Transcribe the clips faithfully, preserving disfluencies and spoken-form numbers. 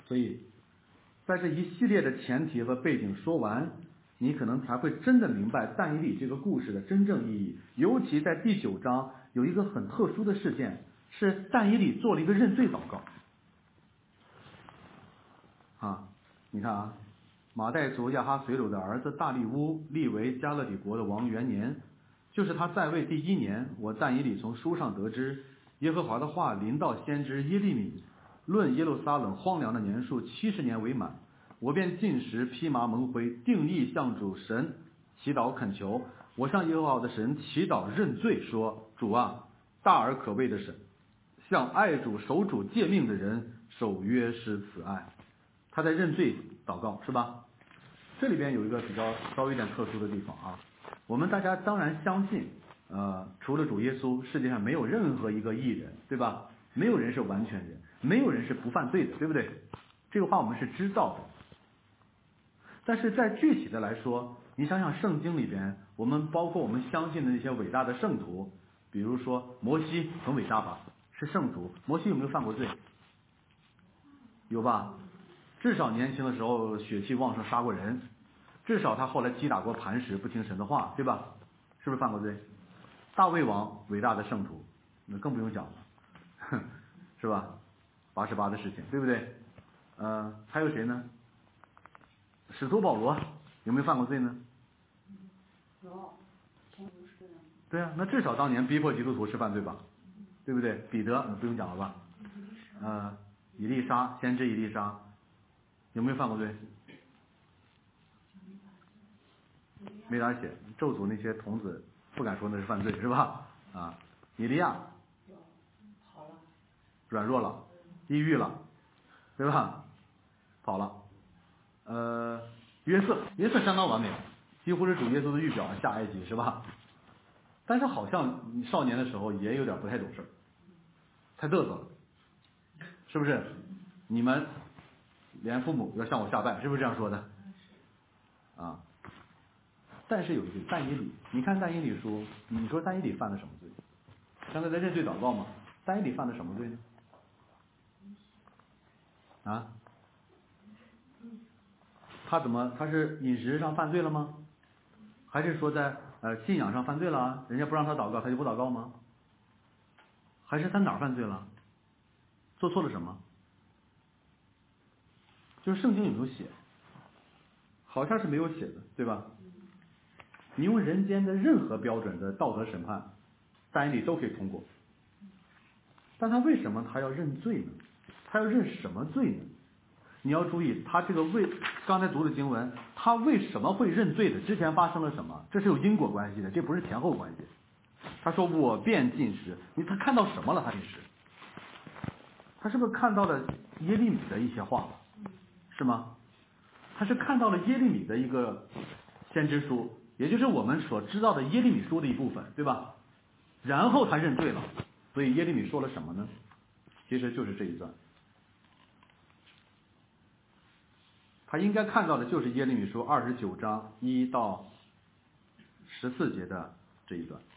所以在这一系列的前提和背景说完，你可能才会真的明白但以理这个故事的真正意义。尤其在第九章有一个很特殊的事件，是但以理做了一个认罪祷告。啊，你看啊，马代族亚哈随鲁的儿子大利乌立为加勒底国的王元年，就是他在位第一年，我但以理从书上得知，耶和华的话临到先知耶利米，论耶路撒冷荒凉的年数七十年为满，我便进食披麻蒙灰，定义向主神祈祷恳求。我向耶和华我的神祈祷认罪，说：主啊，大而可畏的神，向爱主守主诫命的人守约施慈爱。他在认罪祷告，是吧？这里边有一个比较稍微有点特殊的地方啊。我们大家当然相信，呃，除了主耶稣，世界上没有任何一个义人，对吧？没有人是完全人，没有人是不犯罪的，对不对？这个话我们是知道的。但是在具体的来说，你想想圣经里边，我们包括我们相信的那些伟大的圣徒，比如说摩西很伟大吧，是圣徒。摩西有没有犯过罪？有吧？至少年轻的时候血气旺盛杀过人，至少他后来击打过磐石不听神的话，对吧？是不是犯过罪？大卫王伟大的圣徒，那更不用讲了，是吧？八十八的事情，对不对？呃，还有谁呢？使徒保罗有没有犯过罪呢？ 有，天主是的。 对啊，那至少当年逼迫基督徒是犯罪吧？对不对？彼得不用讲了吧？呃，以利沙，先知以利沙有没有犯过罪？没咋写，咒诅那些童子不敢说那是犯罪，是吧？啊，以利亚好了， 软弱了，抑郁了，对吧？跑了。呃，约瑟，约瑟相当完美，几乎是主耶稣的预表，下埃及，是吧？但是好像少年的时候也有点不太懂事，太嘚瑟了，是不是？你们连父母要向我下拜，是不是这样说的？啊。但是有一句但以理，你看但以理书，你说但以理犯了什么罪？刚才在认罪祷告嘛，但以理犯了什么罪呢？啊？他怎么？他是饮食上犯罪了吗？还是说在呃信仰上犯罪了啊？人家不让他祷告，他就不祷告吗？还是他哪儿犯罪了？做错了什么？就是圣经有没有写？好像是没有写的，对吧？你用人间的任何标准的道德审判，但以理都可以通过。但他为什么他要认罪呢？他要认什么罪呢？你要注意，他这个为刚才读的经文，他为什么会认罪的？之前发生了什么？这是有因果关系的，这不是前后关系。他说我便进食，你他看到什么了？他进食，他是不是看到了耶利米的一些话了？是吗？他是看到了耶利米的一个先知书，也就是我们所知道的耶利米书的一部分，对吧？然后他认罪了，所以耶利米说了什么呢？其实就是这一段。他应该看到的就是耶利米书二十九章一到十四节的这一段。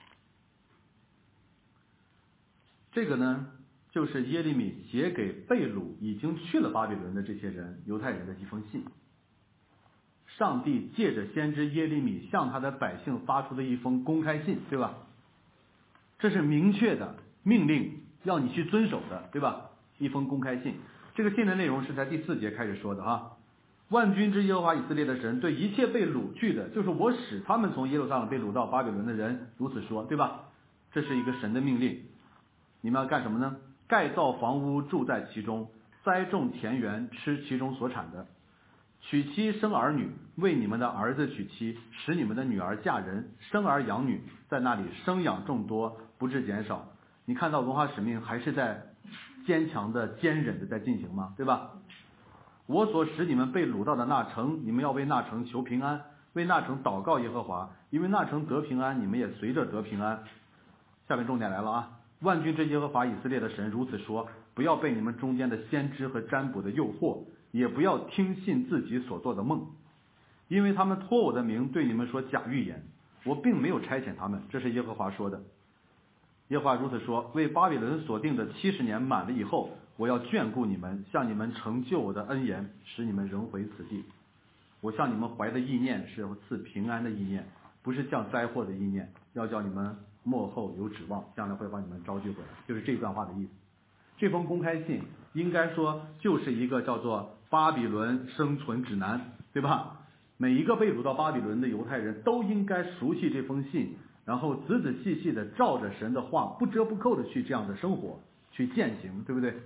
这个呢，就是耶利米写给被掳已经去了巴比伦的这些人，犹太人的一封信。上帝借着先知耶利米向他的百姓发出的一封公开信，对吧？这是明确的命令，要你去遵守的，对吧？一封公开信。这个信的内容是在第四节开始说的哈。万军之耶和华以色列的神对一切被掳去的，就是我使他们从耶路撒冷被掳到巴比伦的人如此说，对吧？这是一个神的命令。你们要干什么呢？盖造房屋住在其中，栽种田园吃其中所产的，娶妻生儿女，为你们的儿子娶妻，使你们的女儿嫁人，生儿养女，在那里生养众多，不致减少。你看到文化使命还是在坚强的坚忍的在进行吗？对吧？我所使你们被掳到的那城，你们要为那城求平安，为那城祷告耶和华，因为那城得平安，你们也随着得平安。下面重点来了啊！万军之耶和华以色列的神如此说：不要被你们中间的先知和占卜的诱惑，也不要听信自己所做的梦，因为他们托我的名对你们说假预言，我并没有差遣他们，这是耶和华说的。耶和华如此说：为巴比伦所定的七十年满了以后， 我要眷顾你们，向你们成就我的恩言，使你们仍回此地。我向你们怀的意念是赐平安的意念，不是降灾祸的意念，要叫你们末后有指望，将来会把你们招聚回来。就是这段话的意思。这封公开信应该说就是一个叫做巴比伦生存指南，对吧？每一个被掳到巴比伦的犹太人都应该熟悉这封信，然后仔仔细细的照着神的话不折不扣的去这样的生活，去践行，对不对？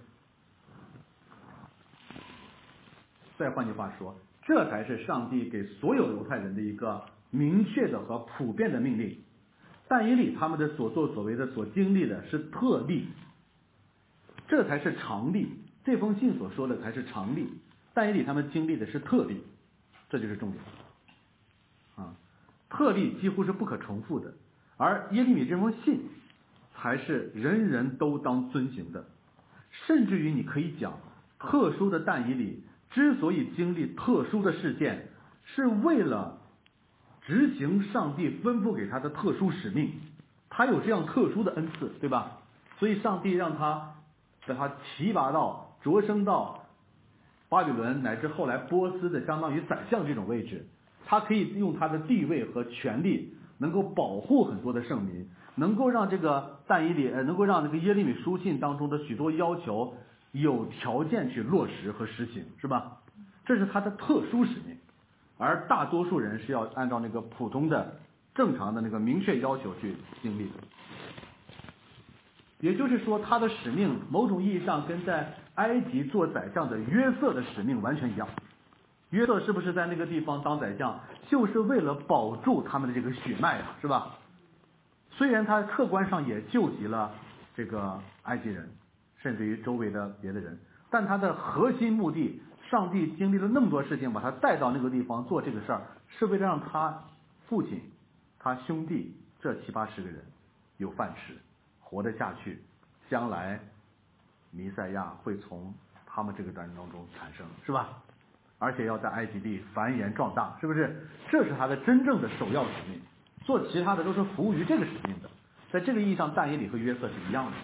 再换句话说，这才是上帝给所有犹太人的一个明确的和普遍的命令。但以理他们的所作所为的所经历的是特例，这才是常例。这封信所说的才是常例，但以理他们经历的是特例，这就是重点啊！特例几乎是不可重复的，而耶利米这封信才是人人都当遵行的。甚至于你可以讲，特殊的但以理之所以经历特殊的事件，是为了执行上帝吩咐给他的特殊使命。他有这样特殊的恩赐，对吧？所以上帝让他把他提拔到擢升到巴比伦乃至后来波斯的相当于宰相这种位置，他可以用他的地位和权力能够保护很多的圣民，能够让这个但以理呃能够让这个耶利米书信当中的许多要求有条件去落实和实行，是吧？这是他的特殊使命，而大多数人是要按照那个普通的正常的那个明确要求去经历的。也就是说，他的使命某种意义上跟在埃及做宰相的约瑟的使命完全一样。约瑟是不是在那个地方当宰相，就是为了保住他们的这个血脉啊，是吧？虽然他客观上也救济了这个埃及人，甚至于周围的别的人，但他的核心目的，上帝经历了那么多事情，把他带到那个地方做这个事儿，是为了让他父亲、他兄弟这七八十个人有饭吃，活得下去，将来弥赛亚会从他们这个战争当中产生，是吧？而且要在埃及地繁衍壮大，是不是？这是他的真正的首要使命，做其他的都是服务于这个使命的。在这个意义上，但以理和约瑟是一样的。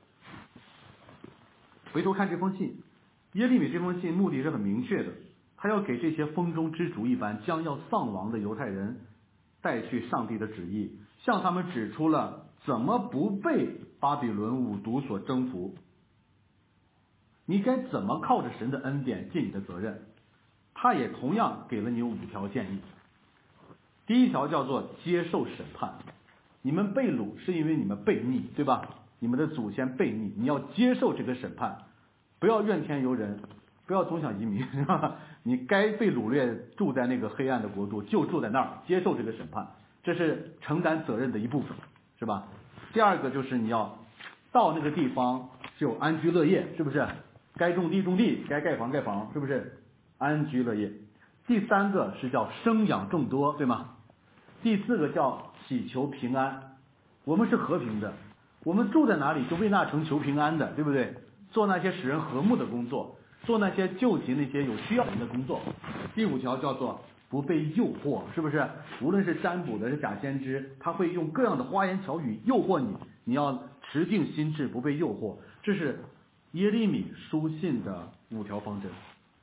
回头看这封信，耶利米这封信目的是很明确的，他要给这些风中之烛一般将要丧亡的犹太人带去上帝的旨意，向他们指出了怎么不被巴比伦五毒所征服，你该怎么靠着神的恩典尽你的责任。他也同样给了你五条建议。第一条叫做接受审判，你们被掳是因为你们悖逆，对吧？你们的祖先悖逆，你要接受这个审判，不要怨天尤人，不要总想移民，是吧？你该被掳掠住在那个黑暗的国度，就住在那儿，接受这个审判，这是承担责任的一部分，是吧？第二个就是你要到那个地方就安居乐业，是不是？该种地种地，该盖房盖房，是不是？安居乐业。第三个是叫生养众多，对吗？第四个叫祈求平安，我们是和平的，我们住在哪里就为那城求平安的，对不对？做那些使人和睦的工作，做那些救济那些有需要人的工作。第五条叫做不被诱惑，是不是？无论是占卜的是假先知，他会用各样的花言巧语诱惑你，你要持定心志，不被诱惑。这是耶利米书信的五条方针。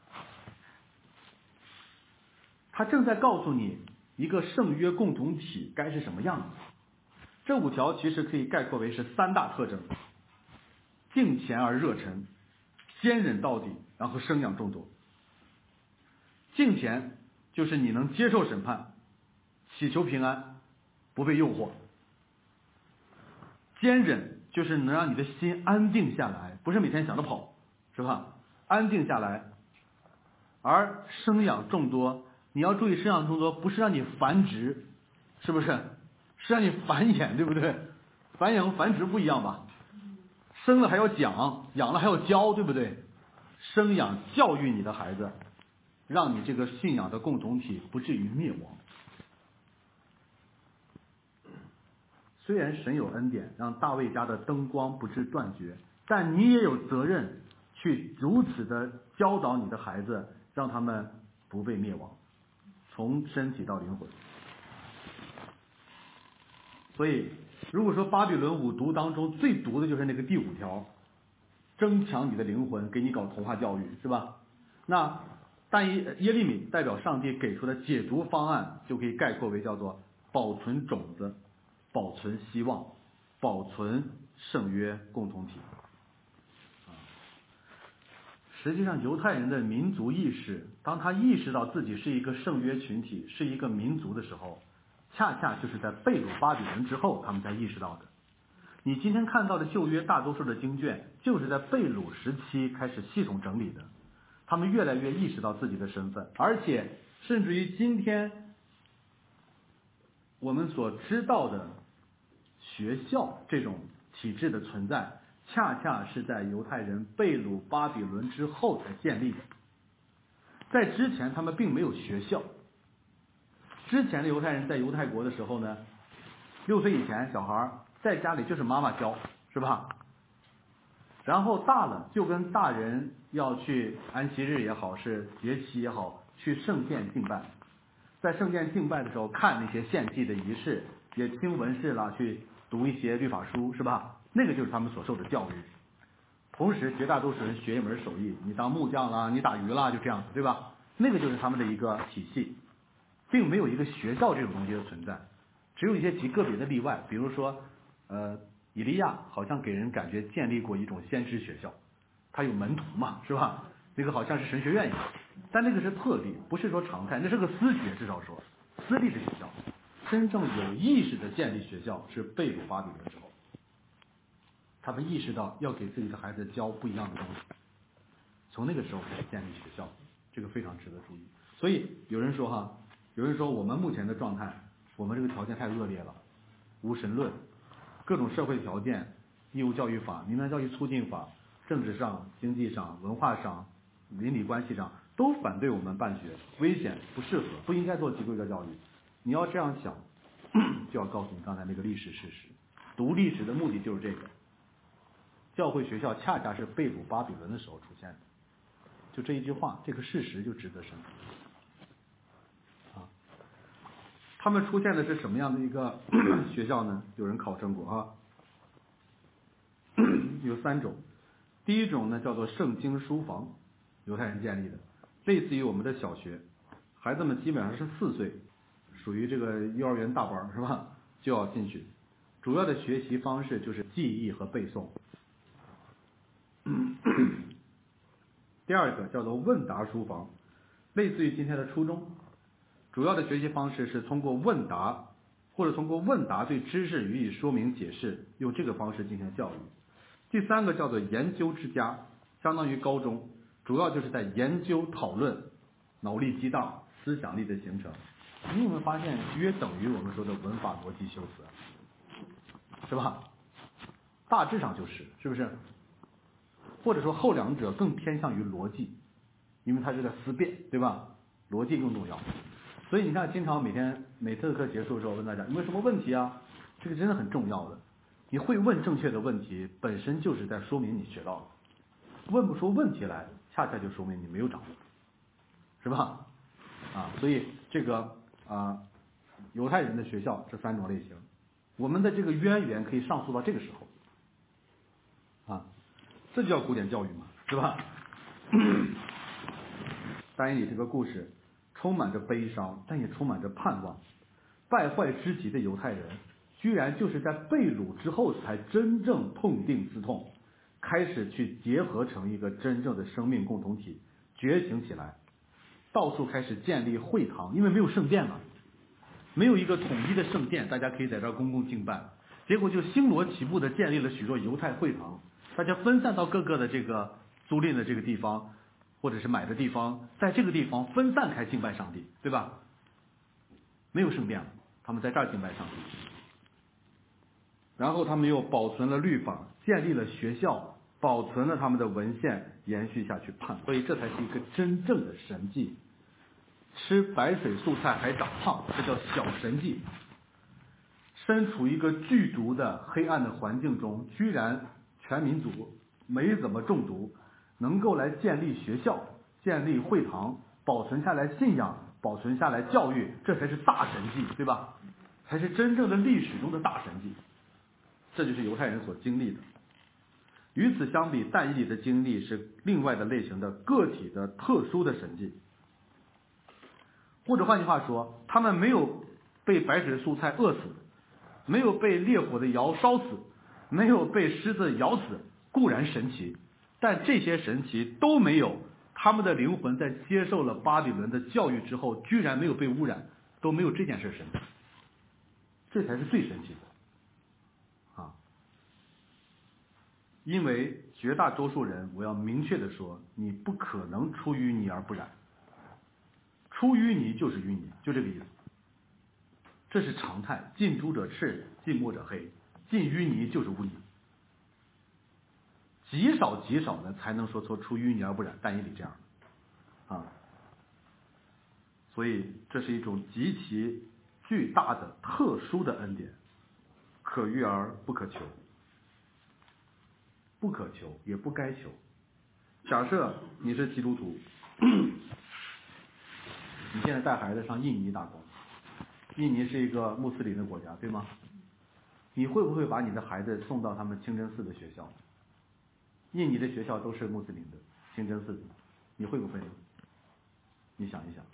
他正在告诉你一个圣约共同体该是什么样子。这五条其实可以概括为是三大特征：敬虔而热忱，坚忍到底，然后生养众多。敬虔就是你能接受审判，祈求平安，不被诱惑；坚忍就是能让你的心安定下来，不是每天想着跑，是吧？安定下来。而生养众多，你要注意，生养众多不是让你繁殖，是不是？是让你繁衍，对不对？繁衍和繁殖不一样吧？生了还要讲，养了还要教，对不对？生养教育你的孩子，让你这个信仰的共同体不至于灭亡。虽然神有恩典，让大卫家的灯光不致断绝，但你也有责任去如此的教导你的孩子，让他们不被灭亡，从身体到灵魂。所以如果说巴比伦五毒当中最毒的就是那个第五条， 争抢你的灵魂，给你搞童话教育，是吧？那但耶耶利米代表上帝给出的解读方案，就可以概括为叫做保存种子、保存希望、保存圣约共同体。实际上，犹太人的民族意识，当他意识到自己是一个圣约群体，是一个民族的时候，恰恰就是在被掳巴比伦之后，他们才意识到的。你今天看到的旧约大多数的经卷，就是在被掳时期开始系统整理的。他们越来越意识到自己的身份，而且甚至于今天我们所知道的学校这种体制的存在，恰恰是在犹太人被掳巴比伦之后才建立的。在之前他们并没有学校，之前的犹太人在犹太国的时候呢，六岁以前小孩在家里就是妈妈教，是吧？然后大了就跟大人要去安息日也好，是节期也好，去圣殿敬拜。在圣殿敬拜的时候，看那些献祭的仪式，也听文士啦，去读一些律法书，是吧？那个就是他们所受的教育。同时，绝大多数人学一门手艺，你当木匠啦，你打鱼啦，就这样子，对吧？那个就是他们的一个体系，并没有一个学校这种东西的存在，只有一些极个别的例外，比如说，呃。以利亚好像给人感觉建立过一种先知学校，他有门徒嘛，是吧？那个好像是神学院一样，但那个是特例，不是说常态，那是个私学，至少说私立的学校。真正有意识的建立学校是被掳巴比伦之后，他们意识到要给自己的孩子教不一样的东西，从那个时候开始建立学校，这个非常值得注意。所以有人说哈，有人说我们目前的状态，我们这个条件太恶劣了，无神论。各种社会条件、义务教育法、民办教育促进法、政治上、经济上、文化上、邻里关系上都反对我们办学，危险、不适合，不应该做机构教育。你要这样想，就要告诉你刚才那个历史事实。读历史的目的就是这个。教会学校恰恰是被掳巴比伦的时候出现的，就这一句话，这个事实就值得深思。啊。他们出现的是什么样的一个学校呢？有人考证过啊，有三种。第一种呢叫做圣经书房，犹太人建立的，类似于我们的小学，孩子们基本上是四岁，属于这个幼儿园大班是吧？就要进去。主要的学习方式就是记忆和背诵。第二个叫做问答书房，类似于今天的初中。主要的学习方式是通过问答，或者通过问答对知识予以说明解释，用这个方式进行教育。第三个叫做研究之家，相当于高中，主要就是在研究讨论，脑力激荡，思想力的形成。你有没有发现，约等于我们说的文法逻辑修辞，是吧？大致上就是，是不是？或者说后两者更偏向于逻辑，因为它是在思辨，对吧？逻辑更重要。所以你看，经常每天每次课结束的时候问大家有没有什么问题啊？这个真的很重要的。你会问正确的问题，本身就是在说明你学到了。问不出问题来，恰恰就说明你没有掌握，是吧？啊，所以这个啊，犹太人的学校这三种类型，我们的这个渊源可以上溯到这个时候，啊，这就叫古典教育嘛，是吧？但以理这个故事充满着悲伤，但也充满着盼望。败坏之极的犹太人，居然就是在被掳之后才真正痛定思痛，开始去结合成一个真正的生命共同体，觉醒起来，到处开始建立会堂，因为没有圣殿了，没有一个统一的圣殿，大家可以在这儿公共敬拜，结果就星罗棋布的建立了许多犹太会堂，大家分散到各个的这个租赁的这个地方，或者是买的地方，在这个地方分散开敬拜上帝，对吧？没有圣殿了，他们在这儿敬拜上帝。然后他们又保存了律法，建立了学校，保存了他们的文献，延续下去盼，所以这才是一个真正的神迹。吃白水素菜还长胖，这叫小神迹。身处一个剧毒的黑暗的环境中，居然全民族没怎么中毒，能够来建立学校，建立会堂，保存下来信仰，保存下来教育，这才是大神迹，对吧？才是真正的历史中的大神迹。这就是犹太人所经历的。 与此相比，但以理的经历是另外的类型的个体的特殊的神迹。或者换句话说，他们没有被白纸素菜饿死，没有被烈火的窑烧死，没有被狮子咬死，固然神奇，但这些神奇都没有他们的灵魂在接受了巴比伦的教育之后居然没有被污染，都没有这件事神奇，这才是最神奇的啊！因为绝大多数人，我要明确的说，你不可能出淤泥而不染，出淤泥就是淤泥，就这个意思。这是常态，近朱者赤，近墨者黑，近淤泥就是污泥，极少极少的才能说出出淤泥而不染，但以理这样啊，所以这是一种极其巨大的特殊的恩典，可遇而不可求，不可求也不该求。假设你是基督徒，你现在带孩子上印尼打工，印尼是一个穆斯林的国家，对吗？你会不会把你的孩子送到他们清真寺的学校？印尼的学校都是穆斯林的清真寺，你会不会呢？你想一想。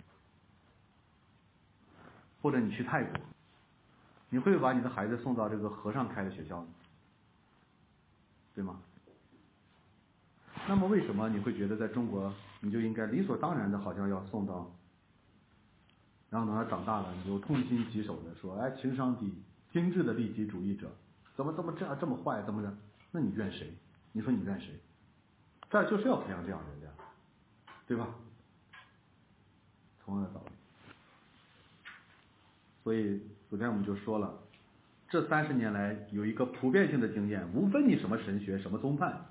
或者你去泰国，你会把你的孩子送到这个和尚开的学校呢？对吗？那么为什么你会觉得在中国你就应该理所当然的好像要送到，然后等他长大了你就痛心疾首的说，哎，情商低，精致的利己主义者，怎么怎么这样这么坏，怎么着？那你怨谁？你说你怨谁？这儿就是要培养这样的人的，对吧？同样的道理。所以昨天我们就说了，这三十年来有一个普遍性的经验，无分你什么神学什么宗派，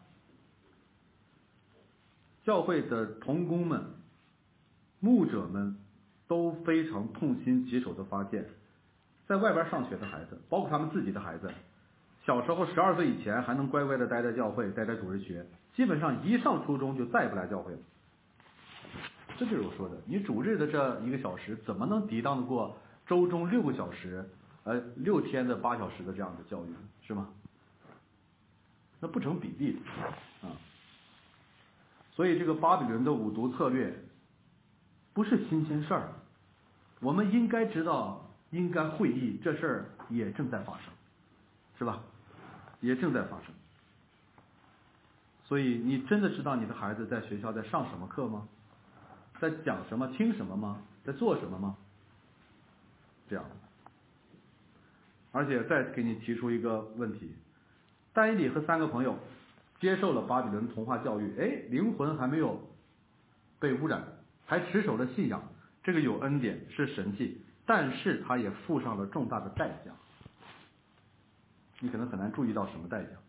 教会的同工们、牧者们都非常痛心疾首的发现，在外边上学的孩子，包括他们自己的孩子，小时候十二岁以前还能乖乖的待在教会，待在主日学，基本上一上初中就再也不来教会了。这就是我说的，你主日的这一个小时怎么能抵挡得过周中六个小时，呃，六天的八小时的这样的教育，是吗？那不成比例的啊。所以这个巴比伦的五毒策略不是新鲜事儿，我们应该知道，应该会意，这事儿也正在发生，是吧？也正在发生。所以你真的知道你的孩子在学校在上什么课吗？在讲什么、听什么吗？在做什么吗？这样的。而且再给你提出一个问题，但以理和三个朋友接受了巴比伦童话教育，哎，灵魂还没有被污染，还持守了信仰，这个有恩典是神迹，但是他也付上了重大的代价。你可能很难注意到什么代价。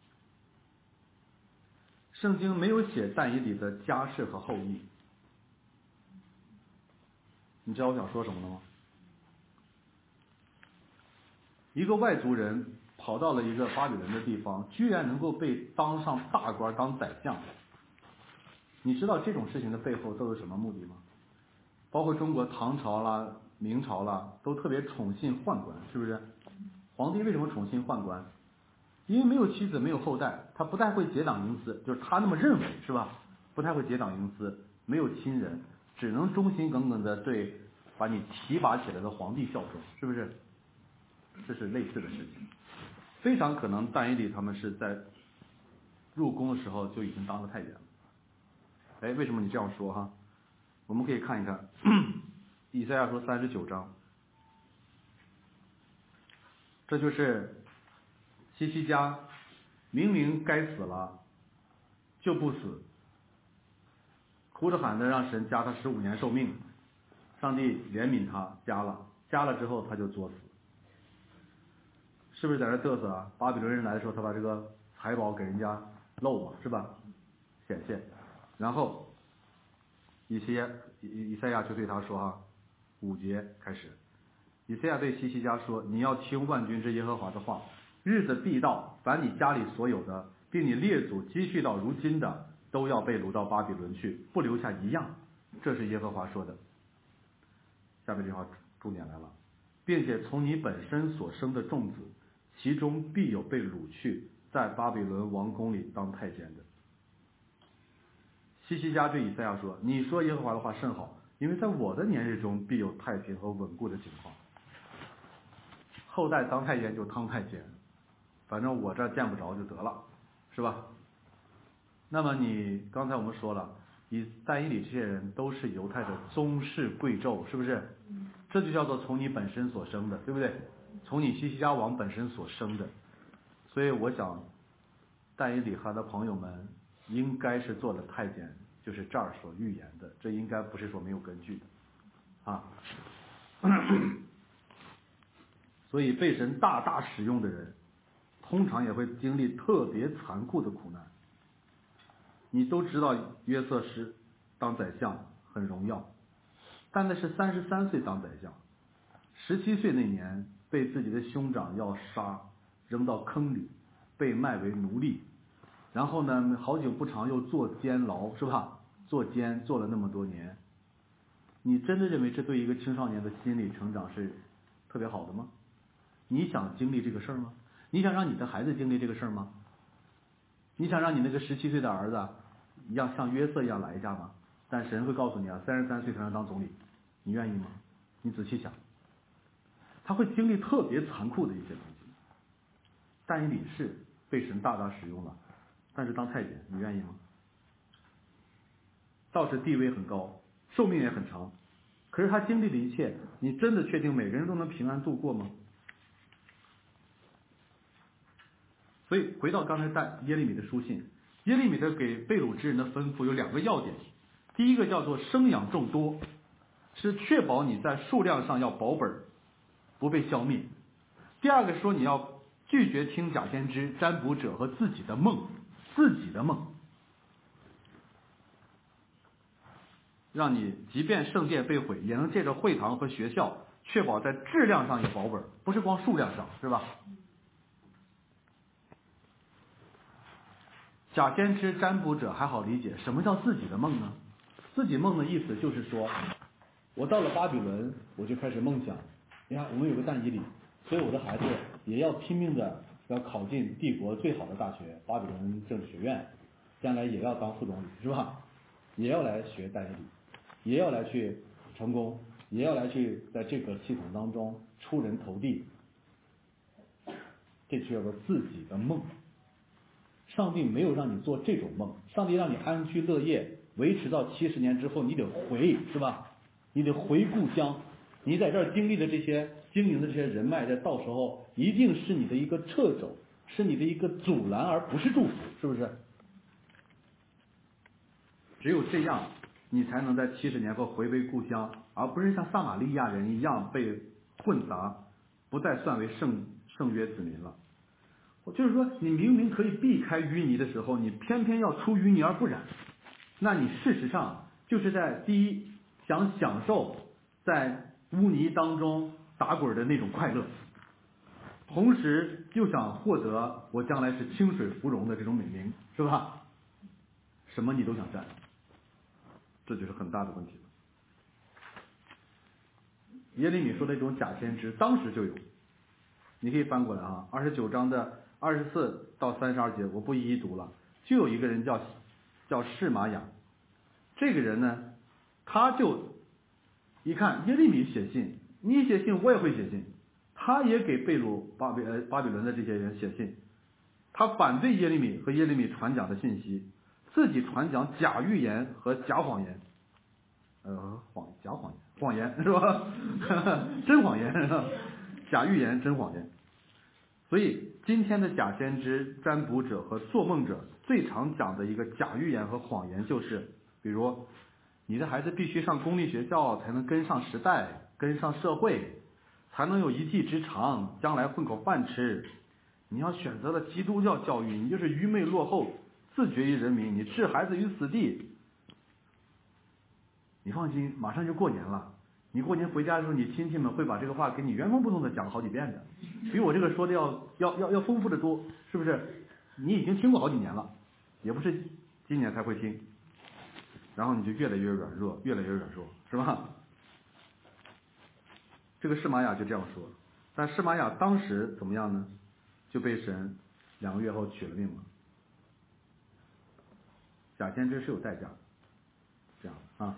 圣经没有写但以理的家世和后裔，你知道我想说什么了吗？一个外族人跑到了一个巴比伦的地方，居然能够被当上大官当宰相，你知道这种事情的背后都有什么目的吗？包括中国唐朝啦、明朝啦，都特别宠信宦官，是不是？皇帝为什么宠信宦官？因为没有妻子，没有后代，他不太会结党营私，就是他那么认为，是吧？不太会结党营私，没有亲人，只能忠心耿耿的对把你提拔起来的皇帝效忠，是不是？这是类似的事情，非常可能但以理他们是在入宫的时候就已经当了太监了。哎，为什么你这样说哈？我们可以看一看以赛亚书三十九章，这就是西西家明明该死了就不死，哭着喊着让神加他十五年寿命，上帝怜悯他加了，加了之后他就作死，是不是在这嘚瑟啊？巴比伦人来的时候，他把这个财宝给人家漏嘛，是吧？显现，然后以西亚以以赛亚就对他说哈，五节开始，以赛亚对西西家说：“你要听万军之耶和华的话，日子必到，凡你家里所有的，并你列祖积蓄到如今的，都要被掳到巴比伦去，不留下一样。”这是耶和华说的。下面这句话重点来了，并且从你本身所生的众子，其中必有被掳去， 在巴比伦王宫里当太监的。西西家对以赛亚说：你说耶和华的话甚好，因为在我的年日中必有太平和稳固的情况。后代当太监就当太监，反正我这见不着就得了，是吧？那么你刚才我们说了，以但以理这些人都是犹太的宗室贵胄，是不是？这就叫做从你本身所生的，对不对？从你西西家王本身所生的。所以我想但以理和他的朋友们应该是做了太监，就是这儿所预言的，这应该不是说没有根据的啊。所以被神大大使用的人，通常也会经历特别残酷的苦难。你都知道约瑟是当宰相很荣耀，但那是三十三岁当宰相，十七岁那年被自己的兄长要杀，扔到坑里，被卖为奴隶，然后呢好久不长又坐监牢，是吧？坐监坐了那么多年，你真的认为这对一个青少年的心理成长是特别好的吗？你想经历这个事儿吗？你想让你的孩子经历这个事儿吗？你想让你那个十七岁的儿子一样像约瑟一样来一下吗？但神会告诉你啊，三十三岁才能当总理，你愿意吗？你仔细想，他会经历特别残酷的一些东西。但以理是被神大大使用了，但是当太监，你愿意吗？倒是地位很高，寿命也很长，可是他经历的一切，你真的确定每个人都能平安度过吗？所以回到刚才在耶利米的书信，耶利米的给被掳之人的吩咐有两个要点，第一个叫做生养众多，是确保你在数量上要保本，不被消灭；第二个说你要拒绝听假先知、占卜者和自己的梦，自己的梦，让你即便圣殿被毁，也能借着会堂和学校，确保在质量上有保本，不是光数量上，是吧？假先知、占卜者还好理解，什么叫自己的梦呢？自己梦的意思就是说，我到了巴比伦，我就开始梦想。你看，我们有个但以理，所以我的孩子也要拼命的要考进帝国最好的大学——巴比伦政治学院，将来也要当副总理，是吧？也要来学但以理，也要来去成功，也要来去在这个系统当中出人头地。这就叫做自己的梦。上帝没有让你做这种梦，上帝让你安居乐业，维持到七十年之后，你得回，是吧？你得回故乡。你在这儿经历的这些经营的这些人脉，在到时候一定是你的一个掣肘，是你的一个阻拦，而不是祝福，是不是？只有这样，你才能在七十年后回归故乡，而不是像撒玛利亚人一样被混杂，不再算为圣圣约子民了。就是说，你明明可以避开淤泥的时候，你偏偏要出淤泥而不染，那你事实上就是在第一想享受在污泥当中打滚的那种快乐，同时又想获得我将来是清水芙蓉的这种美名，是吧？什么你都想占，这就是很大的问题了。耶利米说的这种假先知，当时就有，你可以翻过来啊，二十九章的二十四到三十二节，我不一一读了。就有一个人叫叫示玛雅，这个人呢，他就一看耶利米写信，你写信我也会写信，他也给被掳巴比呃巴比伦的这些人写信，他反对耶利米和耶利米传讲的信息，自己传讲假预言和假谎言，呃谎假谎言谎言是吧？真谎言，假预言真谎言。所以今天的假先知、占卜者和做梦者最常讲的一个假预言和谎言就是，比如你的孩子必须上公立学校才能跟上时代，跟上社会，才能有一技之长，将来混口饭吃。你要选择了基督教教育，你就是愚昧落后，自绝于人民，你置孩子于死地。你放心，马上就过年了，你过年回家的时候，你亲戚们会把这个话给你原封不动的讲好几遍的，比我这个说的要要要要丰富的多，是不是？你已经听过好几年了，也不是今年才会听，然后你就越来越软弱，越来越软弱，是吧？这个示玛雅就这样说，但示玛雅当时怎么样呢？就被神两个月后取了命了。假先知是有代价的，这样啊。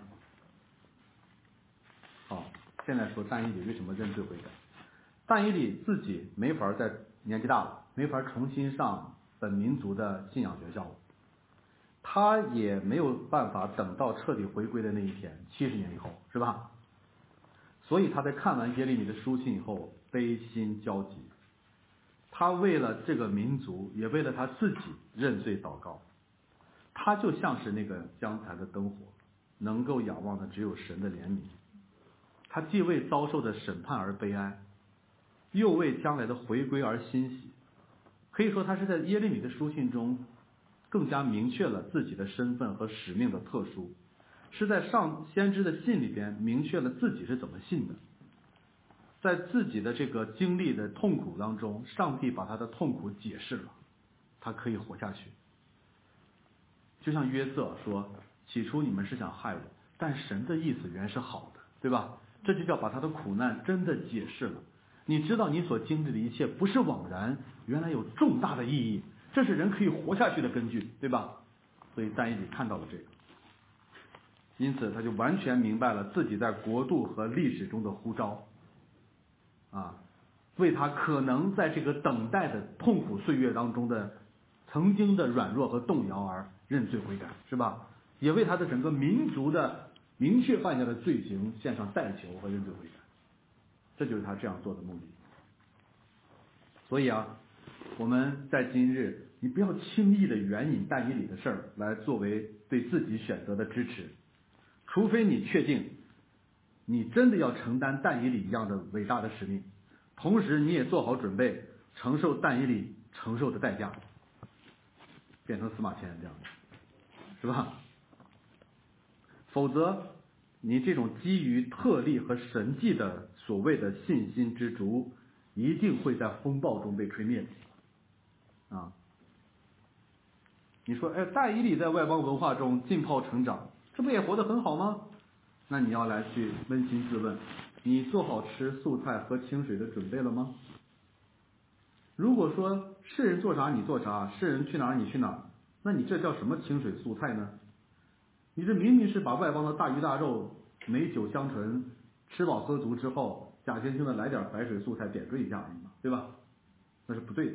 好，现在说但以理为什么认罪悔改。但以理自己没法在年纪大了，没法重新上本民族的信仰学校了，他也没有办法等到彻底回归的那一天，七十年以后，是吧？所以他在看完耶利米的书信以后，悲心交集。他为了这个民族，也为了他自己认罪祷告。他就像是那个将残的灯火，能够仰望的只有神的怜悯。他既为遭受的审判而悲哀，又为将来的回归而欣喜。可以说他是在耶利米的书信中更加明确了自己的身份和使命的特殊，是在上先知的信里边明确了自己是怎么信的。在自己的这个经历的痛苦当中，上帝把他的痛苦解释了，他可以活下去。就像约瑟说，起初你们是想害我，但神的意思原是好的，对吧？这就叫把他的苦难真的解释了。你知道你所经历的一切不是枉然，原来有重大的意义，这是人可以活下去的根据，对吧？所以但以理看到了这个，因此他就完全明白了自己在国度和历史中的呼召啊，为他可能在这个等待的痛苦岁月当中的曾经的软弱和动摇而认罪悔改，是吧？也为他的整个民族的明确犯下的罪行献上代求和认罪悔改，这就是他这样做的目的。所以啊，我们在今日，你不要轻易的援引但以理的事儿来作为对自己选择的支持，除非你确定你真的要承担但以理一样的伟大的使命，同时你也做好准备承受但以理承受的代价，变成司马迁这样的，是吧？否则你这种基于特例和神迹的所谓的信心之烛，一定会在风暴中被吹灭的啊！你说，哎，但以理在外邦文化中浸泡成长，这不也活得很好吗？那你要来去扪心自问，你做好吃素菜喝清水的准备了吗？如果说世人做啥你做啥，世人去哪儿你去哪儿，那你这叫什么清水素菜呢？你这明明是把外邦的大鱼大肉美酒香醇吃饱喝足之后，假惺惺的来点白水素菜点缀一下而已嘛，对吧？那是不对的。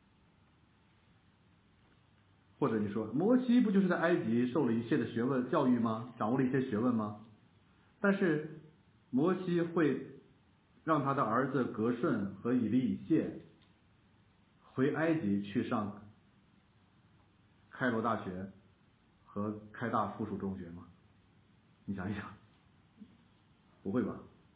或者你说摩西不就是在埃及受了一切的学问教育吗？掌握了一些学问吗？但是摩西会让他的儿子革顺和以利以谢回埃及去上开罗大学和开大附属中学吗？你想一想，不会吧？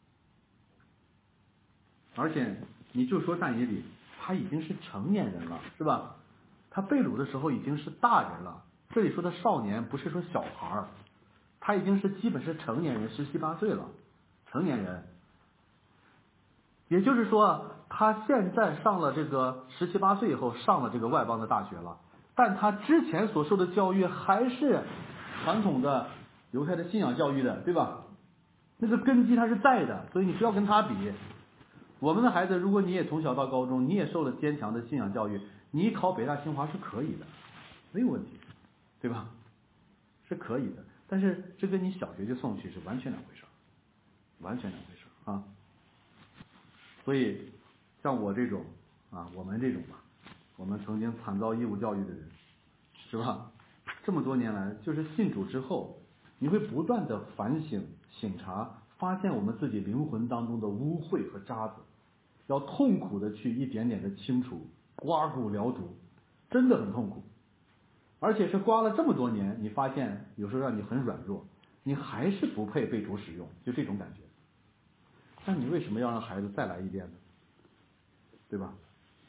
而且你就说但以理，他已经是成年人了，是吧？他被掳的时候已经是大人了，这里说的少年不是说小孩儿，他已经是基本是成年人，十七八岁了，成年人。也就是说，他现在上了这个十七八岁以后上了这个外邦的大学了，但他之前所受的教育还是传统的犹太的信仰教育的，对吧？那个根基他是在的，所以你不要跟他比。我们的孩子，如果你也从小到高中，你也受了坚强的信仰教育，你考北大清华是可以的，没有问题，对吧？是可以的，但是这跟你小学就送去是完全两回事，完全两回事啊。所以像我这种啊，我们这种吧，我们曾经惨遭义务教育的人，是吧？这么多年来，就是信主之后，你会不断的反省、省察，发现我们自己灵魂当中的污秽和渣子，要痛苦的去一点点的清除，刮骨疗毒，真的很痛苦。而且是刮了这么多年，你发现有时候让你很软弱，你还是不配被主使用，就这种感觉。那你为什么要让孩子再来一遍呢？对吧？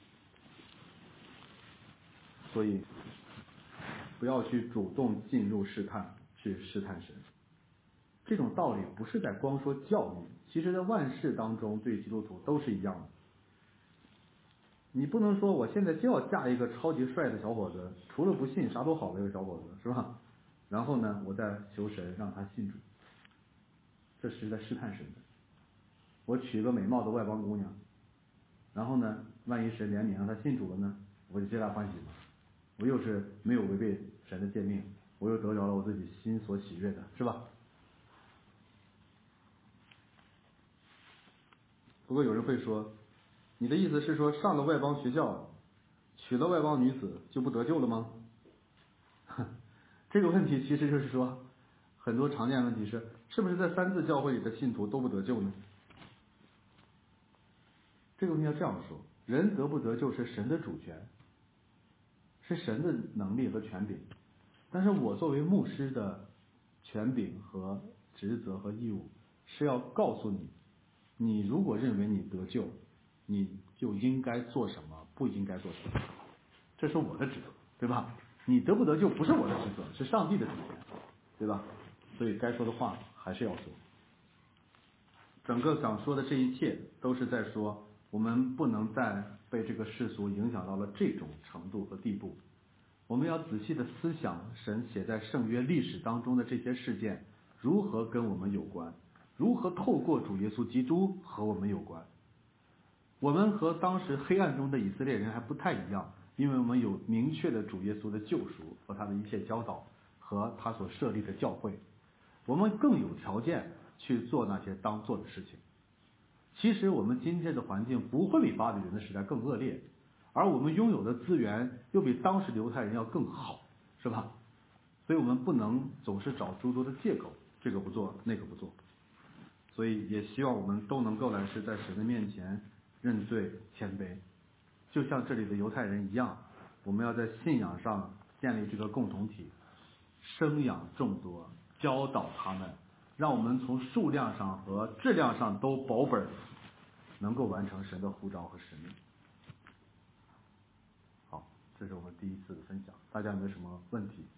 所以不要去主动进入试探，去试探神。这种道理不是在光说教育，其实在万事当中对基督徒都是一样的。你不能说我现在就要嫁一个超级帅的小伙子，除了不信啥都好的一个小伙子，是吧？然后呢，我再求神让他信主，这是在试探神的。我娶一个美貌的外邦姑娘，然后呢，万一神怜悯让他信主了呢， 我就皆大欢喜嘛，我又是没有违背神的诫命，我又得着了我自己心所喜悦的，是吧？不过有人会说，你的意思是说上了外邦学校，娶了外邦女子就不得救了吗？这个问题其实就是说，很多常见问题是，是不是在三自教会里的信徒都不得救呢？这个问题要这样说，人得不得救是神的主权，是神的能力和权柄，但是我作为牧师的权柄和职责和义务是要告诉你，你如果认为你得救，你就应该做什么，不应该做什么，这是我的职责，对吧？你得不得救不是我的职责，是上帝的主权，对吧？所以该说的话还是要说。整个想说的这一切都是在说，我们不能再被这个世俗影响到了这种程度和地步。我们要仔细的思想神写在圣约历史当中的这些事件如何跟我们有关，如何透过主耶稣基督和我们有关。我们和当时黑暗中的以色列人还不太一样，因为我们有明确的主耶稣的救赎和他的一切教导和他所设立的教会，我们更有条件去做那些当做的事情。其实我们今天的环境不会比巴比伦的时代更恶劣，而我们拥有的资源又比当时犹太人要更好，是吧？所以我们不能总是找诸多的借口，这个不做那个不做。所以也希望我们都能够来是在神的面前认罪谦卑，就像这里的犹太人一样，我们要在信仰上建立这个共同体，生养众多，教导他们，让我们从数量上和质量上都保本，能够完成神的呼召和使命。好，这是我们第一次的分享，大家有没有什么问题？